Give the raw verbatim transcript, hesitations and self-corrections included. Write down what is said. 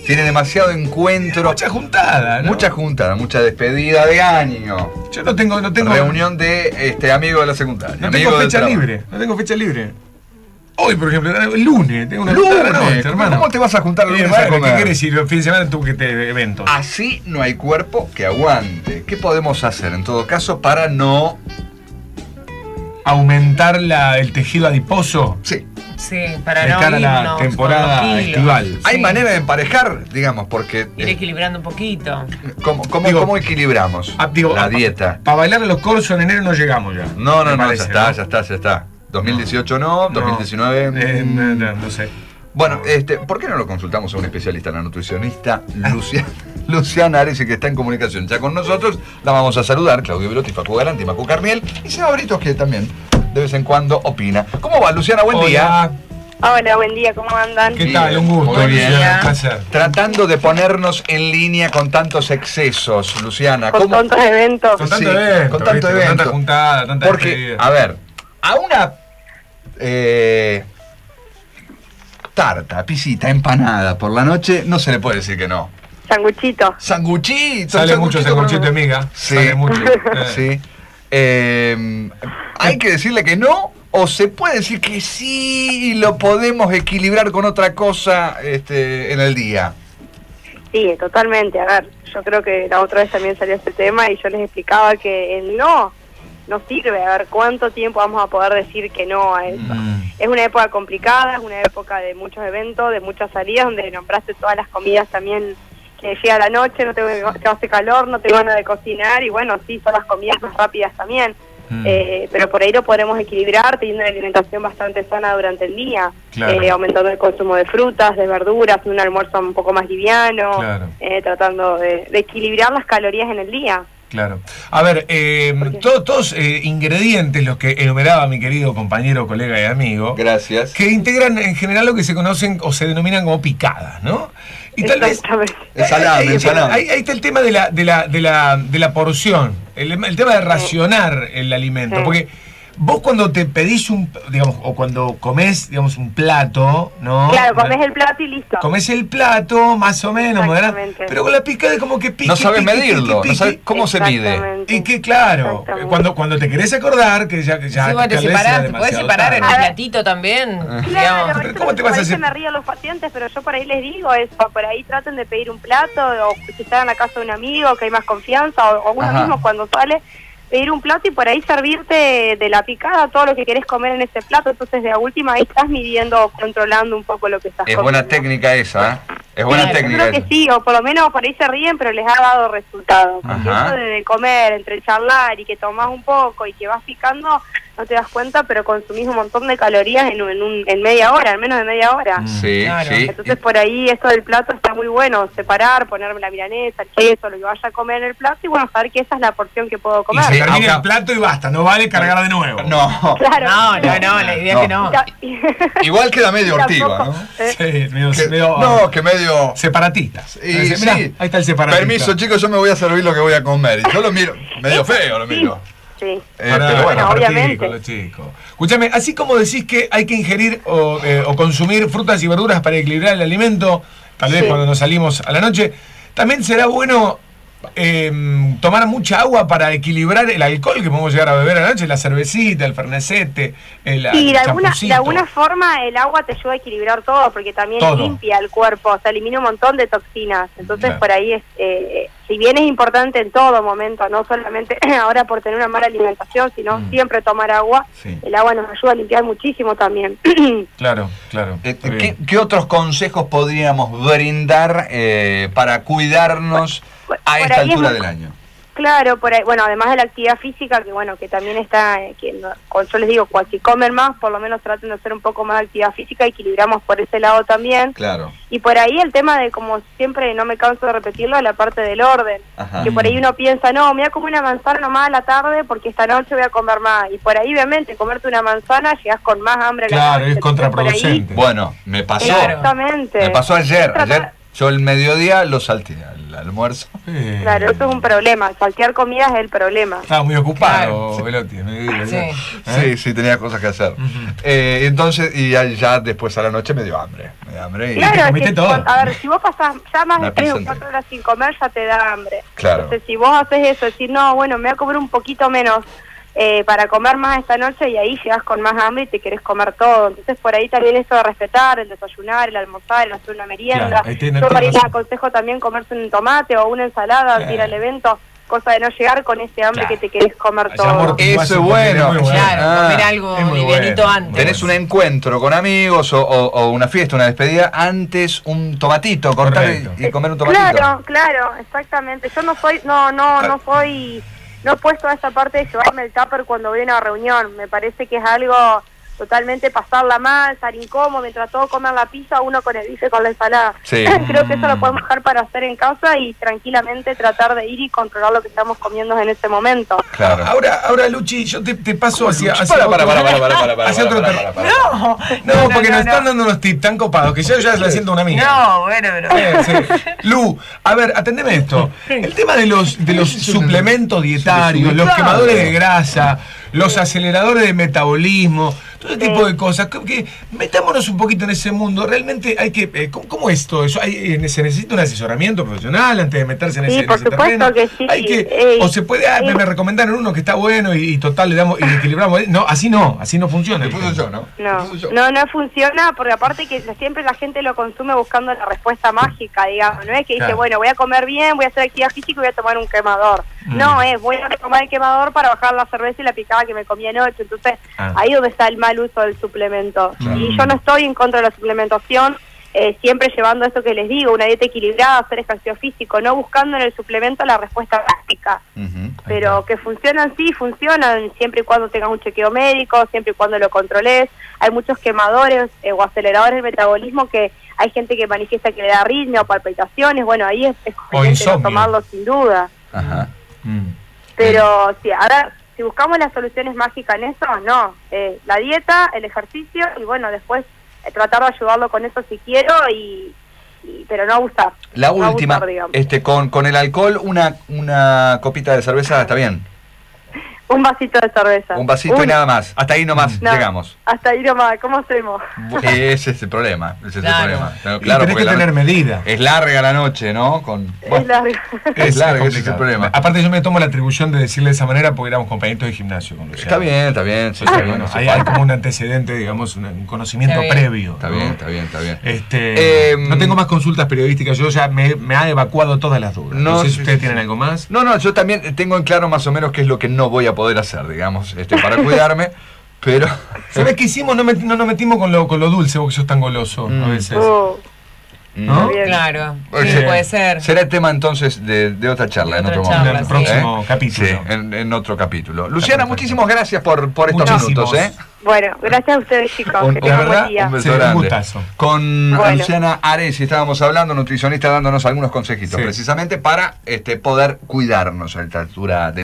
tiene demasiado encuentro. Mucha juntada, ¿no? Mucha juntada, mucha despedida de año. Yo no tengo, no tengo. Reunión de este, amigos de la secundaria. No tengo fecha libre. No tengo fecha libre. Hoy, por ejemplo, el lunes, tengo una lunes, juntada de noche, hermano. ¿Cómo te vas a juntar el lunes eh, a comer? ¿Qué quieres decir? El fin de semana tú que te eventos. Así no hay cuerpo que aguante. ¿Qué podemos hacer en todo caso para no aumentar la, el tejido adiposo? Sí. Sí, para de no cara a la irnos temporada con los kilos. estival. ¿Hay Sí. manera de emparejar, digamos, porque Ir equilibrando un poquito. ¿Cómo, cómo, Digo, cómo equilibramos ah, digo, la ah, dieta? Para bailar a los corsos en enero no llegamos ya. No, no, me no, parece, ya está, ¿no? ya está, ya está. dos mil dieciocho no, dos mil diecinueve... Eh, no, no, no sé. Bueno, este, ¿por qué no lo consultamos a un especialista, la nutricionista Luciana, Luciana Aresi, que está en comunicación ya con nosotros? La vamos a saludar, Claudio Velotti, Facu Galanti, Macu Carmiel y Seba Britos, que también de vez en cuando opina. ¿Cómo va, Luciana? Buen Hola. día. Hola, buen día, ¿cómo andan? ¿Qué tal? Un gusto. Muy bien. Luciana, un placer. Tratando de ponernos en línea con tantos excesos, Luciana. Con ¿Cómo? tantos eventos. Con tanto Sí, evento, con tanto ¿viste? Con evento. tanta juntada, tanta Porque, despedida. a ver, a una eh, tarta, pisita, empanada por la noche, no se le puede decir que no. Sanguchito. Sanguchito. Sale mucho sanguchito de con- miga. Sí. Sale mucho. Eh. Sí. Eh, ¿Hay que decirle que no? ¿O se puede decir que sí y lo podemos equilibrar con otra cosa este, en el día? Sí, totalmente. A ver, yo creo que la otra vez también salió este tema y yo les explicaba que el no no sirve. A ver, ¿cuánto tiempo vamos a poder decir que no a eso? Mm. Es una época complicada, es una época de muchos eventos, de muchas salidas, donde nombraste todas las comidas también que llega la noche, no tengo que hace calor, no tengo ganas de cocinar y bueno, sí, son las comidas más rápidas también. Mm. Eh, pero por ahí lo podremos equilibrar teniendo una alimentación bastante sana durante el día, Claro. eh, aumentando el consumo de frutas, de verduras, un almuerzo un poco más liviano, Claro. eh, tratando de, de equilibrar las calorías en el día. Claro. A ver, eh, to- todos eh, ingredientes, los que enumeraba mi querido compañero, colega y amigo, Gracias. que integran en general lo que se conocen o se denominan como picadas, ¿no? Y tal vez Exactamente. Ensalada, ahí, ensalada. ahí- ahí está el tema de la, de la, de la, de la porción, el, el tema de racionar el alimento, Sí. porque vos cuando te pedís un, digamos, o cuando comés, digamos, un plato, ¿no? Claro, comés el plato y listo. Comés el plato, más o menos, moderado, Exactamente. pero con la picada es como que pique, No sabes pique, medirlo, pique, no pique. sabes cómo se mide. Exactamente. Y que claro, Exactamente. cuando, cuando te querés acordar que ya, que ya Sí, bueno, te tal vez sea separás, te podés demasiado separar en tarde. el platito también. Claro, digamos. Pero eso ¿cómo te vas a por ahí hacer? se me ríen los pacientes, pero yo por ahí les digo eso, por ahí traten de pedir un plato, o si están en la casa de un amigo, que hay más confianza, o, o uno Ajá. mismo cuando sale, pedir un plato y por ahí servirte de la picada todo lo que querés comer en ese plato, entonces de la última ahí estás midiendo, controlando un poco lo que estás Es comiendo. buena técnica esa, ¿eh? Es buena Claro, Yo técnica creo que esa. sí, o por lo menos por ahí se ríen, pero les ha dado resultados. Porque Ajá. eso de, de comer, entre charlar y que tomás un poco y que vas picando, no te das cuenta, pero consumís un montón de calorías en, un- en, un- en media hora, en menos de media hora. Mm. Sí, Claro. sí. Entonces por ahí esto del plato está muy bueno, separar, ponerme la milanesa, el queso, lo que vaya a comer en el plato y bueno, saber que esa es la porción que puedo Y comer. se Sí, termina aunque- el plato y basta, no vale cargar de nuevo. No. Claro. No, no, no, la idea No. es que no. Igual queda medio ortiga, Tampoco, ¿no? eh, Sí, medio, Que- medio, no, que medio... separatistas. Y Dice, mirá, sí. ahí está el separatista. Permiso, chicos, yo me voy a servir lo que voy a comer. Y yo lo miro, medio feo lo miro. Sí. Eh, Para, pero bueno, para compartir obviamente. con los chicos. Escúchame, así como decís que hay que ingerir o, eh, o consumir frutas y verduras para equilibrar el alimento, tal vez Sí. cuando nos salimos a la noche, también será bueno eh, tomar mucha agua para equilibrar el alcohol que podemos llegar a beber a la noche, la cervecita, el fernecete, el, Sí, el de alguna, de champucito. alguna forma el agua te ayuda a equilibrar todo, porque también Todo. limpia el cuerpo, o sea, elimina un montón de toxinas. Entonces, Claro. por ahí, es, eh, si bien es importante en todo momento, no solamente ahora por tener una mala alimentación, sino Mm. siempre tomar agua, Sí. el agua nos ayuda a limpiar muchísimo también. Claro, claro. Eh, Está ¿qué, bien. qué otros consejos podríamos brindar eh, para cuidarnos Por- a por esta ahí es altura muy- del año? Claro, por ahí, bueno, además de la actividad física, que bueno, que también está, eh, que no- con- yo les digo, cual, si comen más, por lo menos traten de hacer un poco más de actividad física, equilibramos por ese lado también. Claro. Y por ahí el tema de, como siempre, no me canso de repetirlo, la parte del orden. Ajá. Que por ahí uno piensa, no, me voy a comer una manzana nomás a la tarde porque esta noche voy a comer más. Y por ahí, obviamente, comerte una manzana, llegas con más hambre a la Claro, noche. es Entonces, por ahí- contraproducente. Bueno, me pasó. Claro. Exactamente. Me pasó ayer. Tratar- Ayer Yo el mediodía lo salté al almuerzo. Eh, Claro, eso es un problema. Saltear comida es el problema. Estaba muy ocupado, Claro. Velotti. me digo, Sí. ¿eh? Sí, sí, tenía cosas que hacer. Eh, entonces, y ya, ya después a la noche me dio hambre. Me dio hambre y... te Claro, es comiste que, todo. cuando- a ver, si vos pasás ya más Una de tres o pizza cuatro horas sin comer, ya te da hambre. Claro. Entonces, si vos haces eso, decir, no, bueno, me voy a comer un poquito menos eh, para comer más esta noche, y ahí llegas con más hambre y te querés comer todo. Entonces, por ahí también eso de respetar, el desayunar, el almorzar, el hacer una merienda. Claro, ahí tiene Yo por ahí les razón. aconsejo también comerse un tomate o una ensalada antes de ir al evento, cosa de no llegar con ese hambre Claro. que te querés comer Allá todo. amortiguás Eso es un poquito, bueno. muy Claro, Ah, comer algo es muy livianito bueno. antes. Tenés un encuentro con amigos o, o- o una fiesta, una despedida, antes un tomatito, cortar Correcto. y, y comer un tomatito. Claro, claro, exactamente. Yo no soy, no, no, no soy, no he puesto a esa parte de llevarme el tupper cuando voy a una reunión. Me parece que es algo totalmente pasarla mal, estar incómodo, mientras todos comen la pizza, uno con el bife con la ensalada. Sí. Creo que eso lo podemos dejar para hacer en casa y tranquilamente tratar de ir y controlar lo que estamos comiendo en ese momento. Claro. Ahora, ahora, Luchi, yo te, te paso hacia, hacia Para, otro- para, para, para, para, para, para, hacia otro para, terreno. para, para, para. No, No, porque nos están dando unos tips tan copados que yo ya la siento una amiga. No, bueno, pero. Eh, sí. Lu, a ver, atendeme esto. El tema de los, de los suplementos dietarios, los Claro. quemadores de grasa, los aceleradores de metabolismo, todo ese Sí. tipo de cosas. Que, que metámonos un poquito en ese mundo. Realmente hay que. eh, ¿cómo, cómo es todo eso? Hay, eh, ¿Se necesita un asesoramiento profesional antes de meterse en Sí, ese, en por ese supuesto terreno? que sí. Hay que, Ey, o se puede, ah, me, ey. me recomendaron uno que está bueno y, y total le damos y le equilibramos. No, así no, así no funciona. Me puso yo, ¿no? Me No, puso yo. no, no funciona porque aparte que siempre la gente lo consume buscando la respuesta mágica, digamos, no es que dice, Claro. bueno, voy a comer bien, voy a hacer actividad física y voy a tomar un quemador. Mm. No, es, voy a tomar el quemador para bajar la cerveza y la picada que me comí anoche. Entonces, Ah. ahí es donde está el mal uso del suplemento. Claro. Y yo no estoy en contra de la suplementación, eh, siempre llevando esto que les digo, una dieta equilibrada, hacer ejercicio físico, no buscando en el suplemento la respuesta mágica. Ujú. Pero que funcionan, sí, funcionan, siempre y cuando tengas un chequeo médico, siempre y cuando lo controles. Hay muchos quemadores eh, o aceleradores del metabolismo que hay gente que manifiesta que le da arritmia o palpitaciones. Bueno, ahí es, es conveniente no insomnio. tomarlo sin duda. Ajá. Mm. Pero sí, a ver, si buscamos las soluciones mágicas en eso, no. Eh, la dieta, el ejercicio y bueno, después eh, tratar de ayudarlo con eso si quiero, y, y pero no abusar. La No última, abusar, digamos. este, con, con el alcohol, una, una copita de cerveza está bien. Un vasito de cerveza. Un vasito y Un- nada más. Hasta ahí nomás no, llegamos. Hasta ahí nomás, ¿cómo hacemos? Ese es el problema. Ese es Claro. el problema. Pero Y claro, tenés porque que la tener no- medida. es larga la noche, ¿no? Con, Es bueno, largo. es larga, ese es el complicado. problema. Aparte yo me tomo la atribución de decirle de esa manera porque éramos compañeritos de gimnasio con Luciano. Está bien, está bien. Sí, Entonces, está bien, bueno, no se hay, puede. hay como un antecedente, digamos, un, un conocimiento Está bien. previo. Está ¿no? bien, está bien, está bien. Este, Em, no tengo más consultas periodísticas, yo ya me, me ha evacuado todas las dudas. No, No, sé si sí, ustedes sí, tienen sí. algo más. No, no, yo también tengo en claro más o menos qué es lo que no voy a poder hacer, digamos, este, para cuidarme, pero... ¿Sabés qué hicimos? No, met- no nos metimos con lo, con lo dulce, vos que sos tan goloso Mm. a veces. Uh, ¿No? bien. Claro, Porque sí, puede ser. Será el tema entonces de, de otra charla, De en otra otro charla, En momento. el sí. próximo ¿Eh? capítulo. Sí, en, en otro capítulo. Luciana, perfecto. muchísimas gracias por, por estos Muchísimos. minutos. ¿eh? Bueno, gracias a ustedes, chicos. Un, que un- tengan un verdad, buen día. un beso Sí, un grande. gustazo. Con Bueno. Luciana Aresi estábamos hablando, nutricionista, dándonos algunos consejitos Sí. precisamente para este, poder cuidarnos a esta altura de